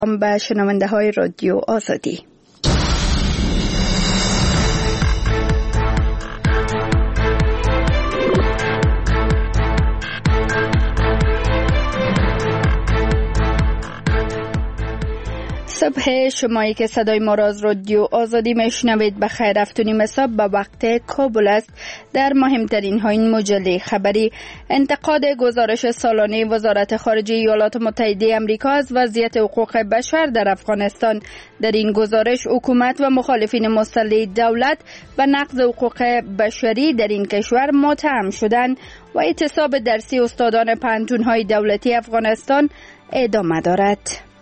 به شنونده های رادیو آزادی. صبح شمایی که صدای ما را از رادیو آزادی میشنوید بخیر. افتونیم صبح به وقت کابل است. در مهمترین ها این مجله خبری: انتقاد گزارش سالانه وزارت خارجه ایالات متحده آمریکا از وضعیت حقوق بشر در افغانستان. در این گزارش حکومت و مخالفین مسلح دولت و نقض حقوق بشری در این کشور متهم شدند و اعتصاب درسی استادان پانتون‌های دولتی افغانستان ادامه دارد.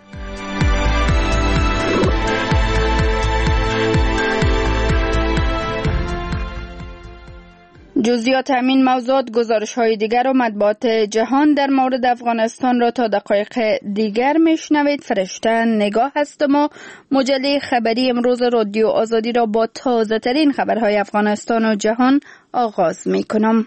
جزئیات همین موضوعات، گزارش های دیگر و مطبوعات جهان در مورد افغانستان را تا دقایق دیگر میشنوید. فرشته نگاه هستم و مجله خبری امروز رادیو آزادی را با تازه ترین خبرهای افغانستان و جهان آغاز می کنم.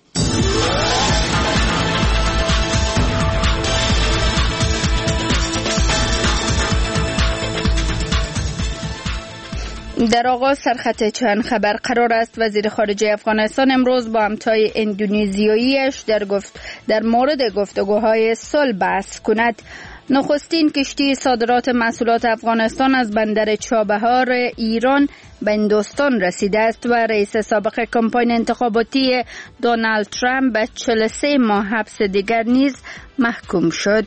در آغاز سرخط چند خبر قرار است. وزیر خارجه افغانستان امروز با همتای اندونزیاییش در مورد گفتگوهای صلح بحث کند. نخستین کشتی صادرات محصولات افغانستان از بندر چابهار ایران به هندوستان رسیده است و رئیس سابق کمپاین انتخاباتی دونالد ترامپ به 43 ماه حبس دیگر نیز محکوم شد.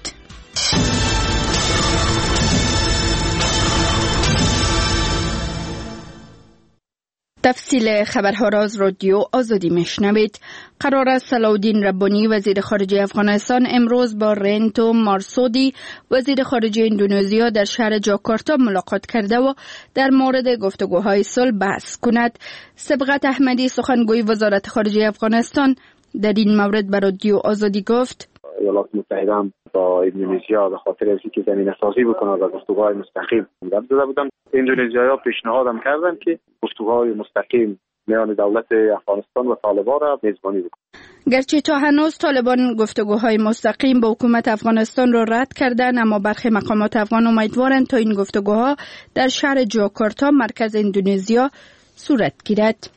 تفصیل خبرها را از رادیو آزادی میشنوید. قرار است صلاحالدین ربانی وزیر خارجه افغانستان امروز با رنتو مارسودی وزیر خارجه اندونزیا در شهر جاکارتا ملاقات کرده و در مورد گفتگوهای صلح بحث کند. سبقت احمدی سخنگوی وزارت خارجه افغانستان در این مورد به رادیو آزادی گفت: ایالات متحده هم با اندونزیا به خاطر از اینکه زمینه سازی بکنه و گفتگوهای مستقیم داده بودن، اندونزیایی‌ها پیشنهاد هم کردن که گفتگوهای مستقیم میان دولت افغانستان و طالبان را میزبانی بکنه. گرچه تا هنوز طالبان گفتگوهای مستقیم با حکومت افغانستان را رد کردند، اما برخی مقامات افغان امیدوارند تا این گفتگوها در شهر جاکارتا مرکز اندونزیا صورت گیرد.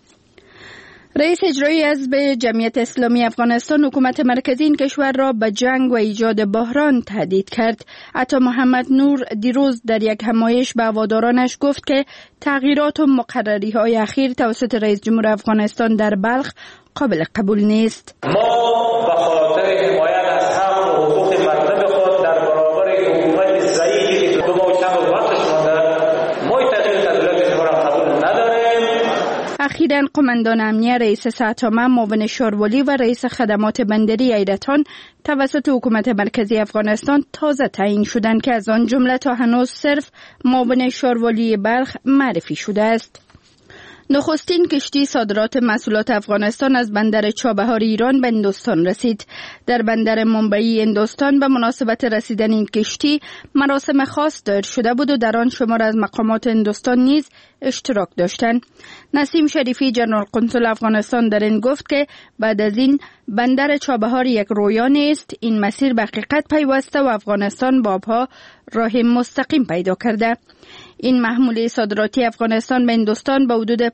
رئیس اجرایی حزب جمعیت اسلامی افغانستان حکومت مرکزی این کشور را به جنگ و ایجاد بحران تهدید کرد. عطا محمد نور دیروز در یک همایش به هوادارانش گفت که تغییرات و مقرری‌های اخیر توسط رئیس جمهور افغانستان در بلخ قابل قبول نیست. ما به خاطر حمایت از حق و حقوق مردم خود در برابر حکومت ضعیفی که دو ماه چند وقتش مانده، ما تغییر تدبیرات شما را قبول نداریم. اخیراً قماندان امنیه رئیس ساتامه، معاون شاروالی و رئیس خدمات بندری ایرتان توسط حکومت مرکزی افغانستان تازه تعیین شدند که از آن جمله تا هنوز صرف معاون شاروالی بلخ معرفی شده است. نخستین کشتی صادرات محصولات افغانستان از بندر چابهار ایران به هندوستان رسید. در بندر ممبئی هندوستان به مناسبت رسیدن این کشتی مراسم خاص دایر شده بود و در آن شمار از مقامات هندوستان نیز اشتراک داشتند. نسیم شریفی جنرال قنصل افغانستان در این گفت که بعد از این بندر چابهار یک رویا نیست، این مسیر به حقیقت پیوسته و افغانستان با آبها راه مستقیم پیدا کرده. این محموله صادراتی افغانستان به هندوستان به حدود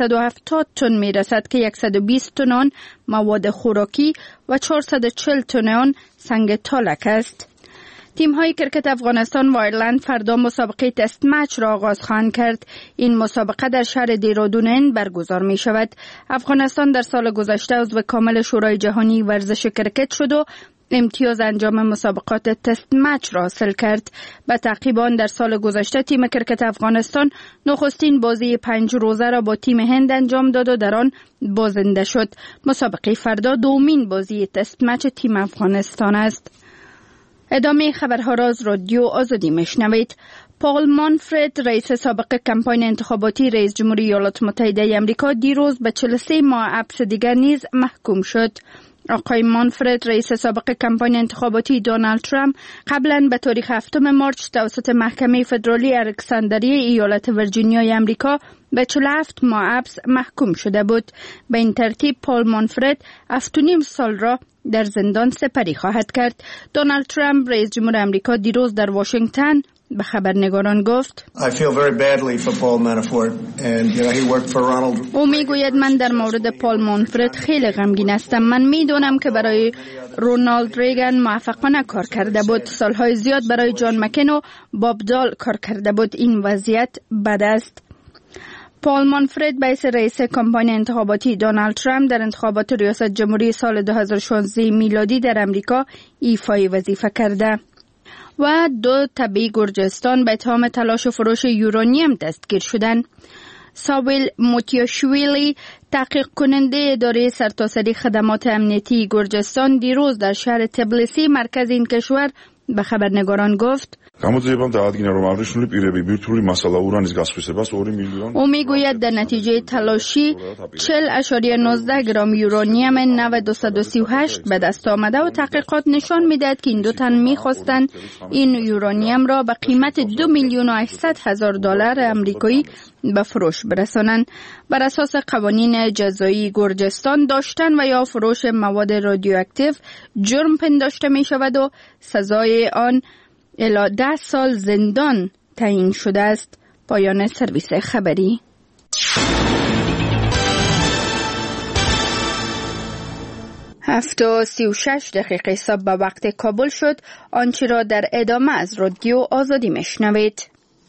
570 تن می رسد که 120 تن آن مواد خوراکی و 440 تن آن سنگ تالک است. تیم‌های کرکت افغانستان و ایرلند فردا مسابقه تست مچ را آغاز خواهند کرد. این مسابقه در شهر دیرودونن برگزار می شود. افغانستان در سال گذشته عضو کامل شورای جهانی ورزش کرکت شد و امتیاز انجام مسابقات تست مچ را حاصل کرد. به تعقیب آن در سال گذشته تیم کرکت افغانستان نخستین بازی 5 روزه را با تیم هند انجام داد و در آن بازنده شد. مسابقه فردا دومین بازی تست مچ تیم افغانستان است. ادامه خبرها را از رادیو آزادی میشنوید. پال مانفرد رئیس سابق کمپاین انتخاباتی رئیس جمهوری ایالات متحده آمریکا دیروز به 43 ماه حبس دیگر نیز محکوم شد. آقای مانفرد رئیس سابق کمپاین انتخاباتی دونالد ترامپ قبلا به تاریخ 7 مارس توسط محکمه فدرالی الکساندریه ایالت ویرجینیای آمریکا به 47 ماه حبس محکوم شده بود. به این ترتیب پال مانفرد 7.5 سال را در زندان سپری خواهد کرد. دونالد ترامپ رئیس جمهور آمریکا دیروز در واشنگتن به خبرنگاران گفت او میگوید من در مورد پال مانفرد خیلی غمگین هستم. من میدونم که برای رونالد ریگان موفقانه کار کرده بود. سالهای زیاد برای جان مکین و باب دال کار کرده بود. این وضعیت بد است. پال مانفرد به حیث رئیس کمپانی انتخاباتی دونالد ترامپ در انتخابات ریاست جمهوری سال 2016 میلادی در امریکا ایفای وظیفه کرده و 2 تبع گرجستان به اتهام تلاش و فروش یورانیم دستگیر شدند. ساویل موتیاشویلی تحقیق کننده اداره سرتاسری خدمات امنیتی گرجستان دیروز در شهر تبلیسی مرکز این کشور به خبرنگاران گفت او میگوید در نتیجه تلاشی 40.19 گرم یورانیم 9238 به دست آمده و تحقیقات نشان میدهد که این 2 تن میخواستند این یورانیم را به قیمت $2,800,000 امریکایی به فروش برسانند. بر اساس قوانین جزایی گرجستان داشتن و یا فروش مواد رادیواکتیو جرم پنداشته می شود و سزای آن الی 10 سال زندان تعیین شده است. پایان سرویس خبری. هفت و 36 دقیقه صبح به وقت کابل شد. آنچه را در ادامه از رادیو آزادی میشنوید.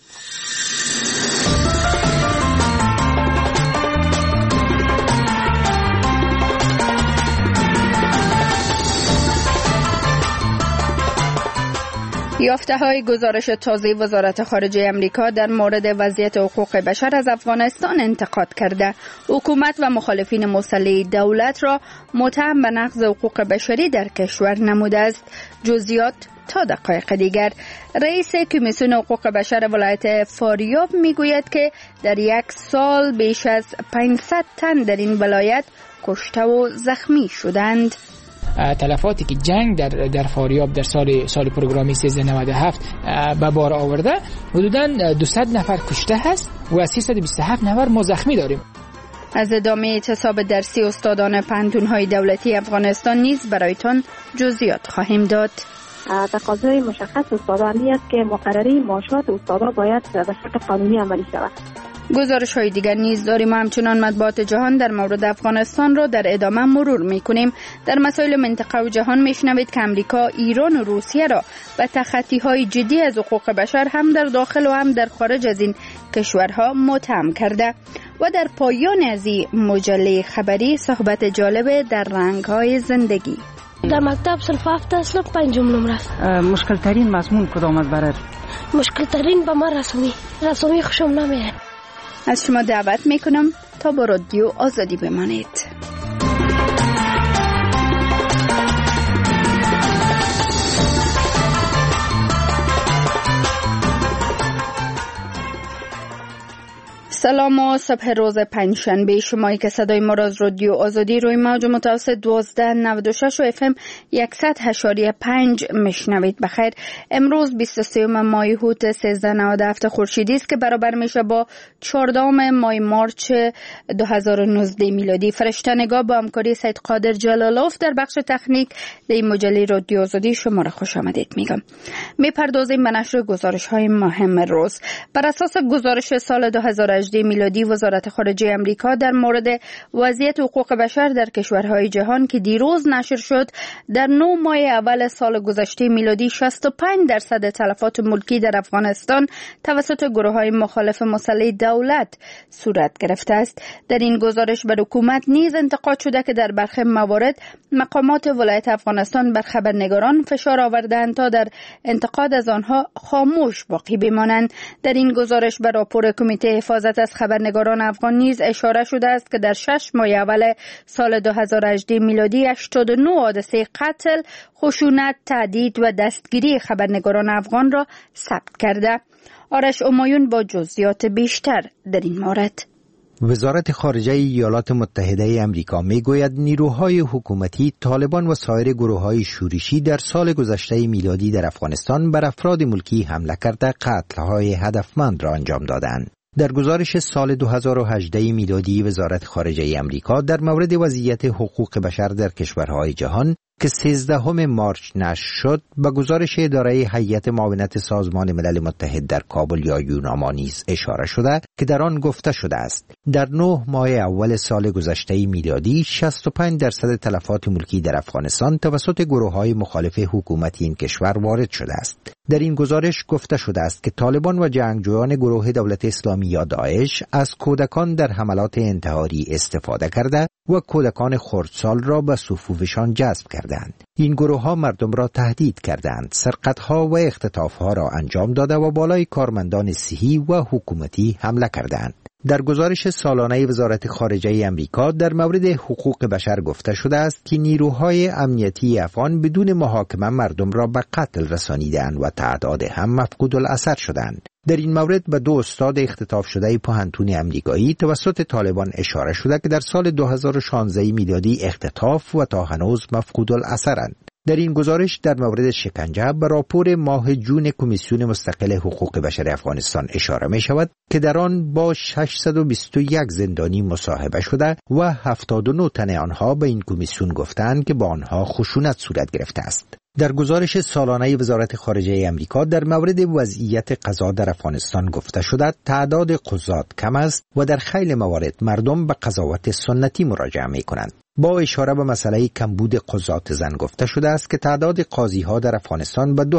یافته‌های گزارش تازه وزارت خارجه امریکا در مورد وضعیت حقوق بشر از افغانستان انتقاد کرده. حکومت و مخالفین مسلح دولت را متهم به نقض حقوق بشری در کشور نموده است. جزئیات تا دقایق دیگر. رئیس کمیسیون حقوق بشر ولایت فاریاب میگوید که در 1 سال بیش از 500 تن در این ولایت کشته و زخمی شدند. تلفاتی که جنگ در فاریاب در سال پروگرامی 1397 به بار آورده حدوداً 200 نفر کشته هست و 327 نفر ما زخمی داریم. از ادامه اعتصاب درسی استادان پانتون‌های دولتی افغانستان نیز برایتان جزئیات خواهیم داد. تقاضای مشخص استادانی است که مقرری معاشات استادا باید به شکل قانونی عملی شود. گزارش های دیگر نیز داریم و همچنان مطبوعات جهان در مورد افغانستان را در ادامه مرور می کنیم. در مسائل منطقه و جهان می شنوید که امریکا، ایران و روسیه را به تخطی های جدی از حقوق بشر هم در داخل و هم در خارج از این کشورها متهم کرده. و در پایان از این مجله خبری صحبت جالب در رنگ های زندگی. در مکتب صنف 7 اصلا 5 نمره است. مشکل ترین مضمون کدام است برات؟ مشکل ترین به ما رسمی خوشم نمیاد. از شما دعوت میکنم تا با رادیو آزادی بمانید. سلام و صبح روز پنجشنبه. شمایی که صدای ما را از رادیو آزادی روی موج متوسط 1296 و FM 100.5 میشنوید. بخیر. امروز 23 ماه هوت 1397 خورشیدی است که برابر میشه با 14 ماه مارچ 2019 میلادی. فرشته‌نگار با همکاری سید قادر جلالوف در بخش تکنیک در این مجله رادیو آزادی شما را خوش آمدید میگم. میپردازیم به نشر گزارش های مهم روز. بر اساس گزارش سال 2018 میلادی وزارت خارجه امریکا در مورد وضعیت حقوق بشر در کشورهای جهان که دیروز نشر شد، در 9 ماه اول سال گذشته میلادی 65% تلفات ملکی در افغانستان توسط گروه‌های مخالف مسلح دولت صورت گرفته است. در این گزارش بر حکومت نیز انتقاد شده که در برخی موارد مقامات ولایت افغانستان بر خبرنگاران فشار آوردند تا در انتقاد از آنها خاموش باقی بمانند. در این گزارش بر راپور کمیته حفاظت از خبرنگاران افغان نیز اشاره شده است که در 6 ماه اول سال 2018 میلادی 89 حادثه قتل، خشونت، تهدید و دستگیری خبرنگاران افغان را ثبت کرده. آرش امایون با جزئیات بیشتر در این مورد. وزارت خارجه ایالات متحده امریکا میگوید نیروهای حکومتی، طالبان و سایر گروه‌های شورشی در سال گذشته میلادی در افغانستان بر افراد ملکی حمله کرده قتل‌های هدفمند را انجام دادند. در گزارش سال 2018 میلادی وزارت خارجه امریکا در مورد وضعیت حقوق بشر در کشورهای جهان که 13 مارچ نشر شد به گزارش اداره هیئت معاونت سازمان ملل متحد در کابل یا یوناما نیز اشاره شده که در آن گفته شده است در 9 ماه اول سال گذشته میلادی 65% تلفات ملکی در افغانستان توسط گروه‌های مخالف حکومت این کشور وارد شده است. در این گزارش گفته شده است که طالبان و جنگجویان گروه دولت اسلامی یا داعش از کودکان در حملات انتحاری استفاده کرده و کودکان خردسال را به صفوفشان جذب کردند. این گروه‌ها مردم را تهدید کردند، سرقت‌ها و اختطاف‌ها را انجام داده و بالای کارمندان صحی و حکومتی حمله کردند. در گزارش سالانه وزارت خارجه امریکا در مورد حقوق بشر گفته شده است که نیروهای امنیتی افغان بدون محاکمه مردم را به قتل رسانیدند و تعداد هم مفقود الاثر شدند. در این مورد به 2 استاد اختطاف شده پوهنتون امریکایی توسط طالبان اشاره شده که در سال 2016 میلادی اختطاف و تا هنوز مفقود الاثرند. در این گزارش در مورد شکنجه به راپور ماه جون کمیسیون مستقل حقوق بشر افغانستان اشاره می شود که در آن با 621 زندانی مصاحبه شده و 79 تن آنها به این کمیسیون گفتند که با آنها خشونت صورت گرفته است. در گزارش سالانه وزارت خارجه امریکا در مورد وضعیت قضا در افغانستان گفته شده تعداد قضات کم است و در خیلی موارد مردم به قضاوت سنتی مراجعه می کنند. با اشاره به مسئله کمبود قضات زن گفته شده است که تعداد قاضی‌ها در افغانستان به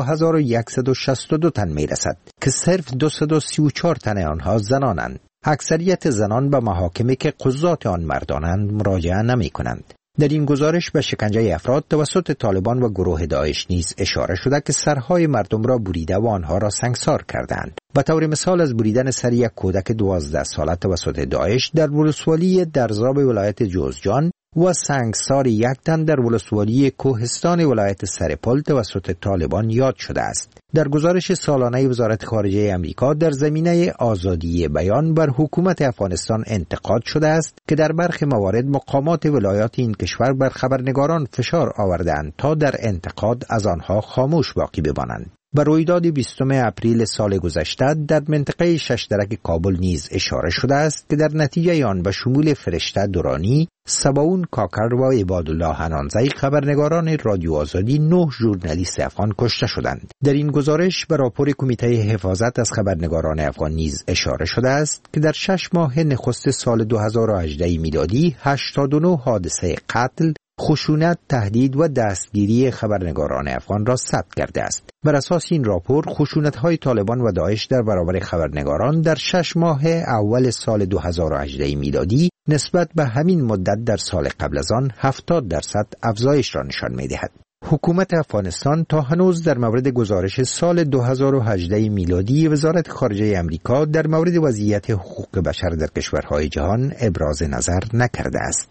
2162 تن می رسد که صرف 234 تن آنها زنانند. اکثریت زنان به محاکمی که قضات آن مردانند مراجعه نمی کنند. در این گزارش به شکنجه افراد توسط طالبان و گروه داعش نیز اشاره شده که سرهای مردم را بریده و آنها را سنگسار کردند. به طور مثال از بریدن سر یک کودک 12 ساله توسط داعش در ولسوالی درزاب ولایت جوزجان و سنگسار یک تن در ولسوالی کوهستان ولایت سرپل توسط طالبان یاد شده است. در گزارش سالانه وزارت خارجه امریکا در زمینه آزادی بیان بر حکومت افغانستان انتقاد شده است که در برخی موارد مقامات ولایات این کشور بر خبرنگاران فشار آوردند تا در انتقاد از آنها خاموش باقی بمانند. به رویداد 20 اپریل سال گذشته در منطقه ششدرک کابل نیز اشاره شده است که در نتیجه آن به شمول فرشته دورانی، سباون کاکر و عبادالله حنانزی خبرنگاران رادیو آزادی 9 ژورنالیست افغان کشته شدند. در این گزارش به راپور کمیته حفاظت از خبرنگاران افغان نیز اشاره شده است که در 6 ماه نخست سال 2018 میلادی 89 حادثه قتل، خشونت، تهدید و دستگیری خبرنگاران افغان را ثبت کرده است. بر اساس این راپور، خشونت‌های طالبان و داعش در برابر خبرنگاران در 6 ماه اول سال 2018 میلادی نسبت به همین مدت در سال قبل از آن 70% افزایش را نشان می‌دهد. حکومت افغانستان تا هنوز در مورد گزارش سال 2018 میلادی وزارت خارجه امریکا در مورد وضعیت حقوق بشر در کشورهای جهان ابراز نظر نکرده است.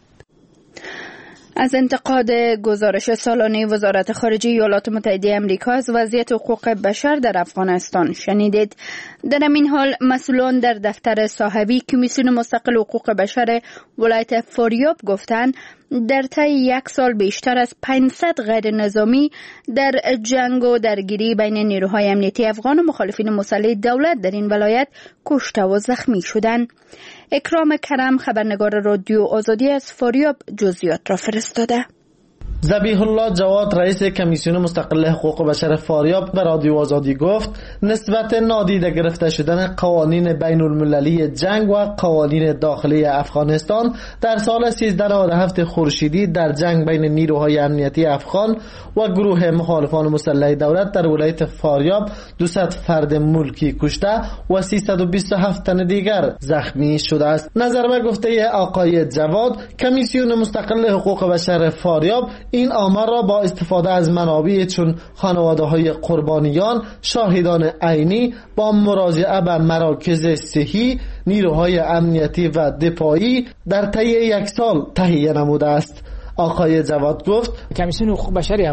از انتقاد گزارش سالانه وزارت خارجه ایالات متحده آمریکا از وضعیت حقوق بشر در افغانستان شنیدید. در این حال مسئولان در دفتر صاحبی کمیسیون مستقل حقوق بشر ولایت فاریاب گفتند در طی 1 سال بیشتر از 500 غیر نظامی در جنگ و درگیری بین نیروهای امنیتی افغان و مخالفین مسلح دولت در این ولایت کشته و زخمی شدند. اکرام کرم خبرنگار رادیو آزادی از فاریاب جزئیات را فرستاده. ذبیح الله جواد رئیس کمیسیون مستقل حقوق بشر فاریاب به رادیو آزادی گفت نسبت نادیده گرفته شدن قوانین بین المللی جنگ و قوانین داخلی افغانستان در سال 1397 خورشیدی در جنگ بین نیروهای امنیتی افغان و گروه مخالفان مسلح دولت در ولایت فاریاب 200 فرد ملکی کشته و 327 تن دیگر زخمی شده است. نظر به گفته آقای جواد، کمیسیون مستقل حقوق بشر فاریاب این آمار را با استفاده از منابع چون خانواده‌های قربانیان، شاهدان عینی با مراجعه به مراکز صحی، نیروهای امنیتی و دفاعی در طی 1 سال تهیه نموده است. آقای جواد گفت کمیسیون حقوق بشری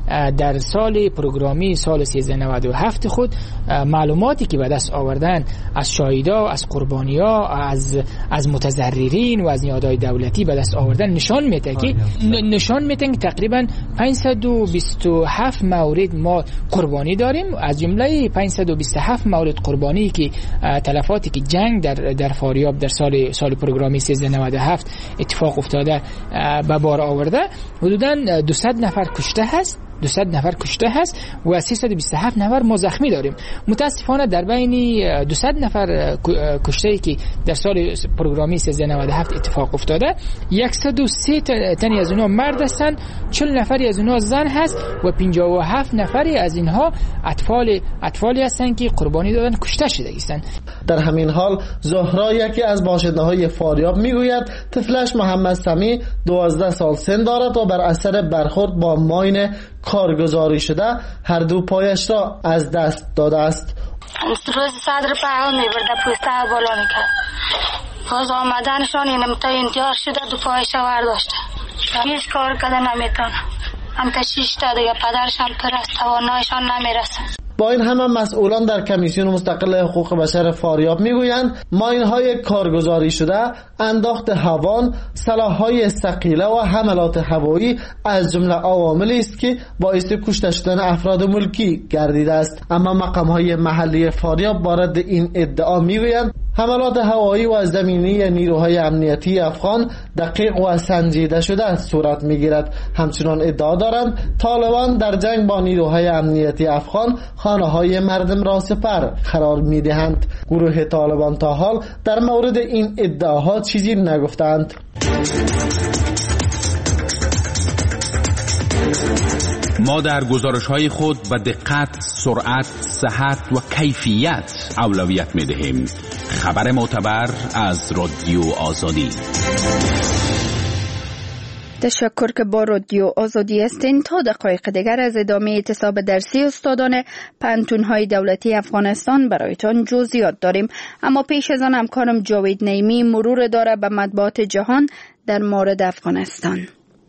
در سال پروگرامی سال 1397 خود معلوماتی که به دست آوردن از شاهدا، از قربانی‌ها، از متضررین و از نهادهای دولتی به دست آوردن نشان میده که تقریبا 527 مورد ما قربانی داریم. از جمله 527 مورد قربانی که تلفاتی که جنگ در فاریاب در سال پروگرامی 1397 اتفاق افتاده به بار آورده، حدوداً 200 نفر کشته هست و 327 نفر ما زخمی داریم. متاسفانه در بین 200 نفر کشته که در سال پروگرامی 1397 اتفاق افتاده، 103 تنی از اونها مرد هستند، 40 نفری از اونها زن هست و 57 نفری از اینها اطفالی هستند که قربانی دادن کشته شده هستند. در همین حال زهرا، یکی از باشنده‌های فاریاب، میگوید طفلش محمد سمی 12 سال سن دارد و بر اثر برخورد با ماین کارگزاری شده هر دو پایش را از دست داده است. روز صدر پیام میبرده، پوسته بالا میکرد، باز آمدنشان این تا انتحار شده، دو پایش برداشته، هیچ کار کده نمیتونه. هم تا 6 تا دیگه پدرش هم پر است، توانایشان نمیرسه. با این همه مسئولان در کمیسیون مستقل حقوق بشر فاریاب میگویند ماین‌های کارگزاری شده، انداخت هوان، سلاح‌های ثقیله و حملات هوایی از جمله عواملی است که باعث کشته شدن افراد ملکی گردیده است. اما مقام‌های محلی فاریاب وارد این ادعا میگویند حملات هوایی و زمینی نیروهای امنیتی افغان دقیق و سنجیده شده صورت میگیرد. همچنان ادعا دارند طالبان در جنگ با نیروهای امنیتی افغان خانه‌های مردم را سپر قرار میدهند. گروه طالبان تا حال در مورد این ادعاها چیزی نگفتند. ما در گزارش‌های خود به دقت، سرعت، صحت و کیفیت اولویت می‌دهیم. خبر معتبر از رادیو آزادی. تشکر که با رادیو آزادی هستین. تا دقایق دیگر از ادامه اعتصاب درسی استادان پانتون‌های دولتی افغانستان برایتان جزئیات داریم، اما پیش از آن همکارم جاوید نعیمی مرور داره به مطبوعات جهان در مورد افغانستان.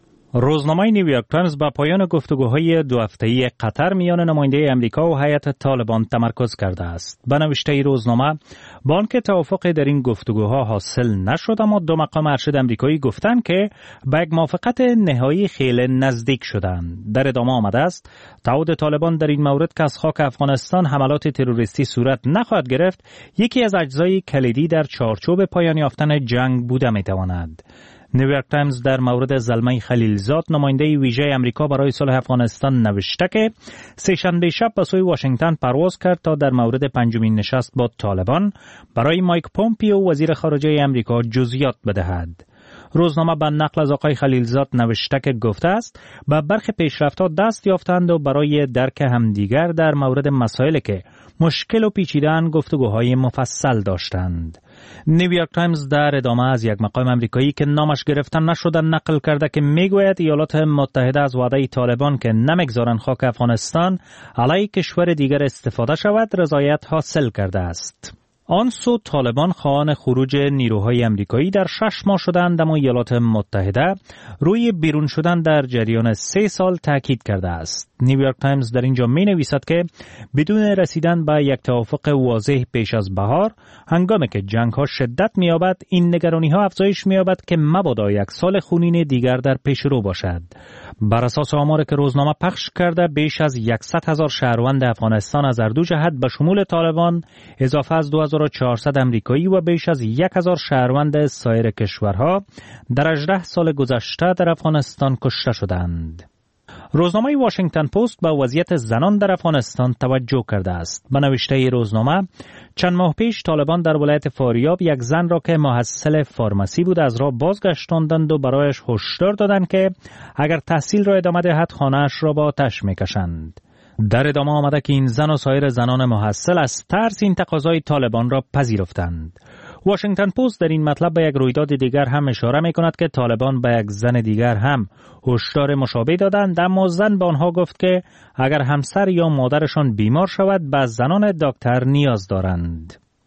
روزنامه نیویورک تایمز با پایان گفتگوهای 2 هفته‌ای قطر میان نماینده امریکا و هیئت طالبان تمرکز کرده است. به نوشته روزنامه، با آنکه توافق در این گفتگوها حاصل نشد، اما 2 مقام ارشد امریکایی گفتند که به یک موافقت نهایی خیلی نزدیک شدند. در ادامه آمده است تعهد طالبان در این مورد که از خاک افغانستان حملات تروریستی صورت نخواهد گرفت، یکی از اجزای کلیدی در چارچوب پایان یافتن جنگ بوده میتواند. نیویورک تایمز در مورد زلمه خلیلزاد، نماینده ویژه امریکا برای صلح افغانستان، نوشته که سه‌شنبه شب به سوی واشنگتن پرواز کرد تا در مورد 5مین نشست با طالبان برای مایک پومپیو وزیر خارجه امریکا جزئیات بدهد. روزنامه به نقل از آقای خلیلزاد نوشته که گفته است به برخی پیشرفت‌ها دست یافتند و برای درک همدیگر در مورد مسائلی که مشکل و پیچیده‌اند گفتگوهای مفصل داشتند. نیویورک تایمز در ادامه از یک مقام امریکایی که نامش گرفته نشده نقل کرده که میگوید ایالات متحده از وعده طالبان که نمیگذارند خاک افغانستان علیه کشور دیگر استفاده شود رضایت حاصل کرده است. آن سو طالبان خواهان خروج نیروهای امریکایی در 6 ماه شدند، اما ایالات متحده روی بیرون شدن در جریان 3 سال تاکید کرده است. نیویورک تایمز در اینجا می نویسد که بدون رسیدن به یک توافق واضح پیش از بهار، هنگامی که جنگ ها شدت می یابد، این نگرانی ها افزایش می یابد که مبادا یک سال خونین دیگر در پیش رو باشد. بر اساس آماری که روزنامه پخش کرده، بیش از 100,000 شهروند افغانستان از هر دو جهت به شمول طالبان اضافه از 2400 امریکایی و بیش از 1000 شهروند سایر کشورها در 18 سال گذشته در افغانستان کشته شدند. روزنامه واشنگتن پست به وضعیت زنان در افغانستان توجه کرده است. به نوشته روزنامه، چند ماه پیش طالبان در ولایت فاریاب یک زن را که محصل فارمسی بود از راه بازگشتاندند و برایش هشدار دادند که اگر تحصیل را ادامه دهد خانه‌اش را با آتش می‌کشند. در ادامه آمده که این زن و سایر زنان محصل از ترس این تقاضای طالبان را پذیرفتند. واشنگتن پست در این مطلب به یک رویداد دیگر هم اشاره می کند که طالبان به یک زن دیگر هم هشدار مشابه دادند، اما زن به آنها گفت که اگر همسر یا مادرشان بیمار شود به زنان دکتر نیاز دارند.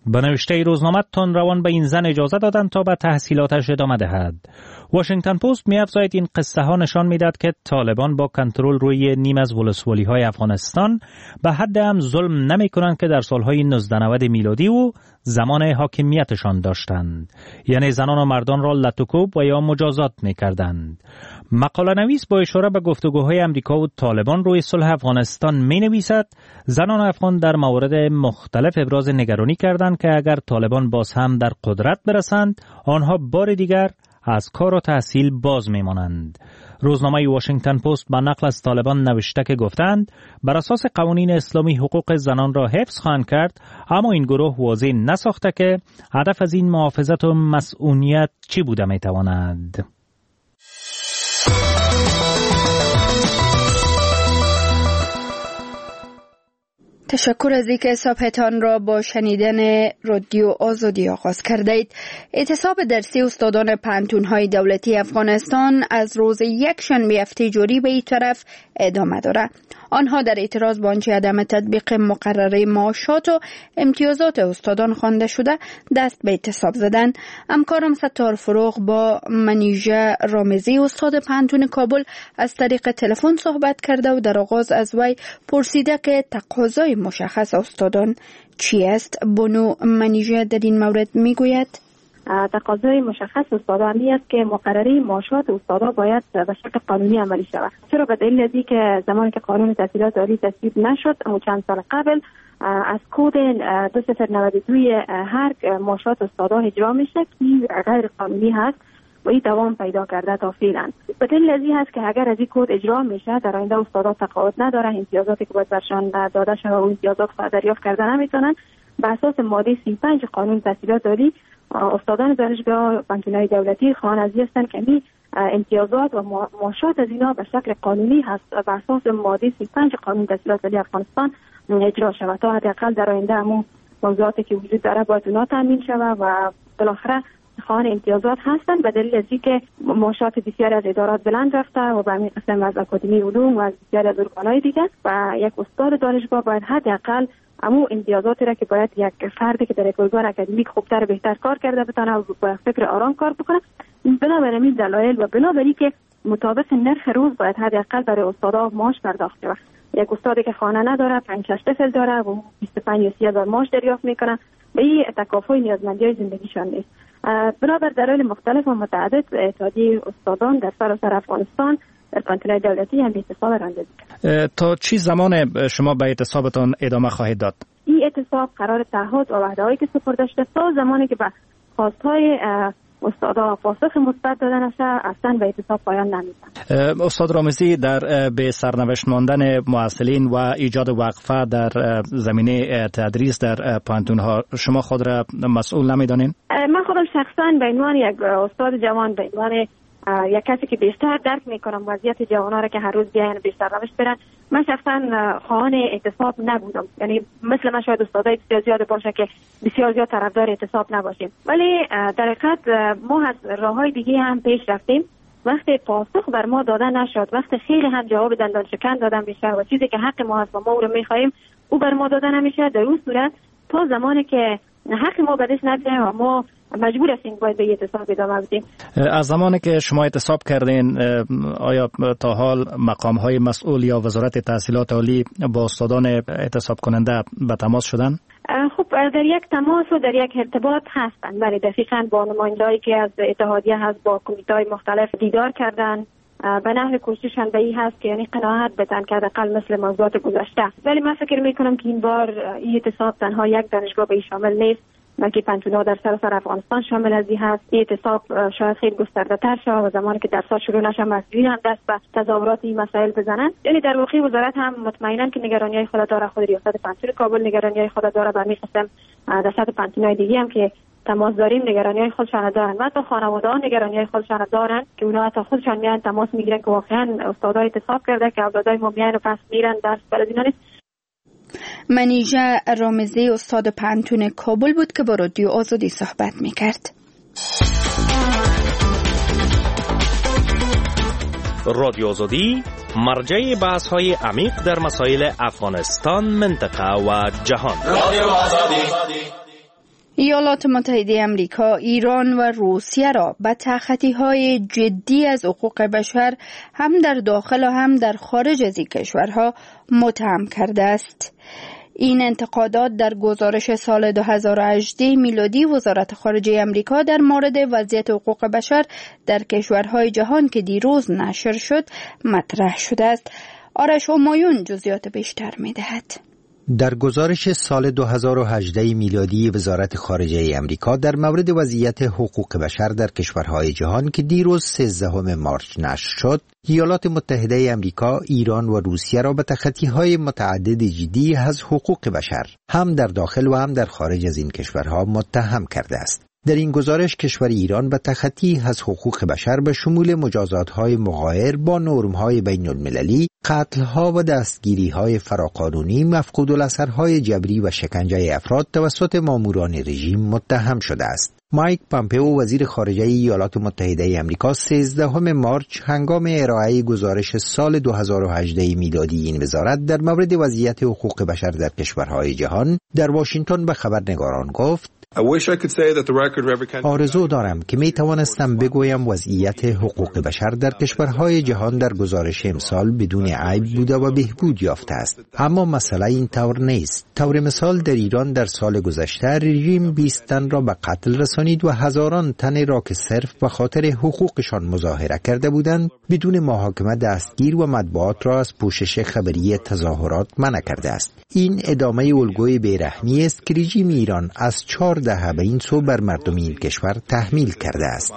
به نوشته روزنامه تندروان به این زن اجازه دادند تا به تحصیلاتش ادامه دهد. واشنگتن پست می‌افزاید این قصه ها نشان می‌دهد که طالبان با کنترل روی نیم از ولسوالی‌های افغانستان به حد هم ظلم نمی‌کنند که در سال‌های 1990 میلادی و زمان حاکمیتشان داشتند، یعنی زنان و مردان را لطوکوب و یا مجازات می‌کردند. مقاله نویس با اشاره به گفتگوهای امریکا و طالبان روی صلح افغانستان می‌نویسد زنان افغان در موارد مختلف ابراز نگرانی کردند که اگر طالبان باز هم در قدرت برسند آنها بار دیگر از کار و تحصیل باز میمانند. روزنامه واشنگتن پست با نقل از طالبان نوشته که گفتند بر اساس قوانین اسلامی حقوق زنان را حفظ خواهند کرد، اما این گروه واضح نساخته که هدف از این محافظت و مسئولیت چی بوده میتواند. تشکر از اینکه صبحتان را با شنیدن رادیو آزادی آغاز کردید. اعتصاب درسی استادان پانتون‌های دولتی افغانستان از روز یکشنبه هفته جاری به این طرف ادامه دارد. آنها در اعتراض به آنچه عدم تطبیق مقرره معاشات و امتیازات استادان خوانده شده دست به اعتصاب زدند. همکارم ستار فروغ با منیژه رامزی استاد پانتون کابل از طریق تلفن صحبت کرده و در آغاز از وی پرسیده که تقاضای مشخص استادان چی است. بنو منیژه در این مورد میگوید تقاضای مشخص استادانی است که مقرره معاشات استادا باید به شکل قانونی عملی شود. چرا؟ به دلیل ازی که زمانی که قانون تحصیلات عالی تصویب نشد اما چند سال قبل از کد 2092 هر معاشات استادا اجرا میشه که غیر قانونی هست و این دوام پیدا کرده تا فعلا. به دلیل ازی هست که اگر از این کد اجرا میشه در آینده استادا تقاعد نداره، امتیازاتی که باید برشان داده شده و امتیازات دریافت کرده نمیتونن. به اساس ماده 35 قانون تحصیلات عالی استادان دانشگاه پانتون‌های دولتی خواننده هستند که می امتیازات و معاشات از اینا به شکل قانونی هست بر اساس ماده 35 قانون تحصیلات عالی افغانستان اجرا شود تا حداقل در آینده همون موضوعاتی که وجود داره باید اونا تامین شود و بالاخره خواهان امتیازات هستند. به دلیل از اینکه معاشات بسیاری از ادارات بلند رفته و به همین قسم از اکادمی علوم و از بسیاری از ارگان‌های دیگه و یک استاد دانشگاه باید حداقل امو امتیازاتی را که باید یک فردی که در یک ارگان اکادمیک خوبتر بهتر کار کرده بتونه و با فکر آرام کار بکنه. بنابراین این دلایل و بنابراین که مطابق نرخ روز باید حداقل برای استادا معاش پرداخت شود. یک استادی که خانه نداره 5-6 طفل داره و 25 یا 30 هزار معاش دریافت میکنه به این تکافؤ نیازمندی‌های زندگیشان نیست. بنابر دلایل مختلف و متعدد اتحادیه استادان در سراسر افغانستان در پانتون‌های دولتی هم اعتصاب رانندگی کرد. تا چی زمان شما به اعتصابتان ادامه خواهید داد؟ این اعتصاب قرار تعهد و وعده‌هایی که سپرده شده تا زمانی که به خواست‌های استادا پاسخ مثبت داده نشه اصلا به اعتصاب پایان نمیدن. استاد رامزی در به سرنوشت ماندن معسلین و ایجاد وقفه در زمینه تدریس در پانتون‌ها شما خود را مسئول نمیدانین؟ من خودم شخصا به عنوان یک استاد جوان به عنوان یک کسی که بیشتر درک میکنم وضعیت جوان‌ها را که هر روز بیاین بیشتر روش برن، من شخصا خواهان اعتصاب نبودم. یعنی مثل من شاید استادای بسیار زیاد باشه که بسیار زیاد طرفدار اعتصاب نباشیم، ولی در حقیقت ما از راههای دیگه هم پیش رفتیم. وقتی پاسخ بر ما داده نشد، وقتی خیلی هم جواب دندان شکن دادن میشه و چیزی که حق ما هست و ما رو میخوایم او بر ما داده نمیشه، در اون صورت تا زمانی که حق ما بدش نده و ما مجبور هستیم باید به اعتصاب ادامه بدیم. از زمانی که شما اعتصاب کردین آیا تا حال مقام‌های مسئول یا وزارت تحصیلات عالی با استادان اعتصاب کننده به تماس شدن؟ خب در یک تماس و در یک ارتباط هستند. بله دقیقاً با نماینده‌ای که از اتحادیه هست با کمیته‌های مختلف دیدار کردن. به نحو کوشششان به این هست که یعنی قناعت بدن که حداقل مثل موضوعات گذشته. ولی من فکر میکنم که این بار این اعتصاب تنها یک دانشگاه به این شامل نیست، بلکه پانتون‌ها در سراسر افغانستان شامل از این هست. این اعتصاب شاید خیلی گسترده‌تر شود و زمانی که درس‌ها شروع نشه مسئولین هم دست به تظاهرات این مسائل بزنن. یعنی در واقع وزارت هم مطمئناً که نگرانی‌های خود داره، خود ریاست پانتون کابل نگرانی‌های خود داره، به می‌خواستم در سطح پانتون‌های دیگه هم که تماس داریم نگرانی‌های خودشان دارن و تا خانواده‌ها نگرانی‌های خودشان دارن که اونها تا خودشان میان تماس میگیرن که واقعاً استادای اعتصاب کرده که اولادای ما میان و پس میرن درس برای اینا نیست. منیژه رامزی استاد پانتون کابل بود که با رادیو آزادی صحبت میکرد. رادیو آزادی مرجع بحث‌های عمیق در مسائل افغانستان، منطقه و جهان. رادیو آزادی ایالات متحده آمریکا ایران و روسیه را به تخطی‌های جدی از حقوق بشر هم در داخل و هم در خارج از این کشورها متهم کرده است. این انتقادات در گزارش سال 2018 میلادی وزارت خارجه آمریکا در مورد وضعیت حقوق بشر در کشورهای جهان که دیروز نشر شد مطرح شده است. آرش همایون جزئیات بیشتر می‌دهد. در گزارش سال 2018 میلادی وزارت خارجه آمریکا در مورد وضعیت حقوق بشر در کشورهای جهان که دیروز 13 مارس نشر شد، ایالات متحده آمریکا، ایران و روسیه را به تخطی‌های متعدد جدی از حقوق بشر هم در داخل و هم در خارج از این کشورها متهم کرده است. در این گزارش کشور ایران به تخطی از حقوق بشر به شمول مجازات‌های مغایر با نرم‌های بین‌المللی، قتل‌ها و دستگیری‌های فراقانونی، مفقودالاثرهای جبری و شکنجه افراد توسط ماموران رژیم متهم شده است. مایک پامپئو وزیر خارجه ایالات متحده آمریکا 13 مارس هنگام ارائه گزارش سال 2018 میلادی این وزارت در مورد وضعیت حقوق بشر در کشورهای جهان در واشنگتن به خبرنگاران گفت: آرزو دارم که می توانستم بگویم وضعیت حقوق بشر در کشورهای جهان در گزارش امسال بدون عیب بوده و بهبود یافته است، اما مسئله این طور نیست. طور مثال در ایران در سال گذشته رژیم 20 تن را به قتل رسانید و هزاران تن را که صرف به خاطر حقوقشان مظاهره کرده بودند بدون محاکمه دستگیر و مطبوعات را از پوشش خبری تظاهرات منع کرده است. این ادامه الگوی بیرحمی است که رژیم ایران از 4 دهه به این سو بر مردم این کشور تحمیل کرده است.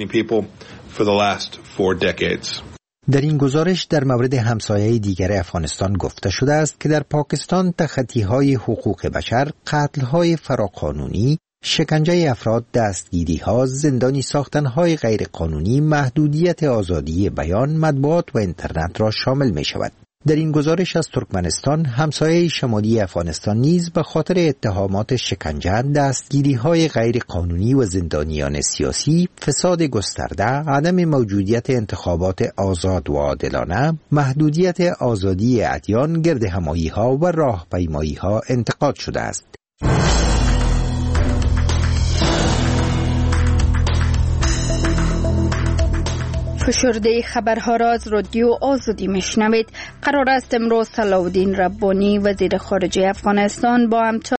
در این گزارش در مورد همسایه دیگر افغانستان گفته شده است که در پاکستان تخطی‌های حقوق بشر، قتل‌های فراقانونی، شکنجه افراد، دستگیری‌ها، زندانی ساختن‌های غیرقانونی، محدودیت آزادی بیان، مطبوعات و اینترنت را شامل می‌شود. در این گزارش از ترکمنستان، همسایه شمالی افغانستان نیز به خاطر اتهامات شکنجه، دستگیری‌های غیر قانونی و زندانیان سیاسی، فساد گسترده، عدم موجودیت انتخابات آزاد و عادلانه، محدودیت آزادی ادیان، گردهمایی‌ها و راهپیمایی‌ها انتقاد شده است. فشرده خبرها را از رادیو آزادی میشنوید. قرار است امروز صلاح الدین ربانی وزیر خارجه افغانستان با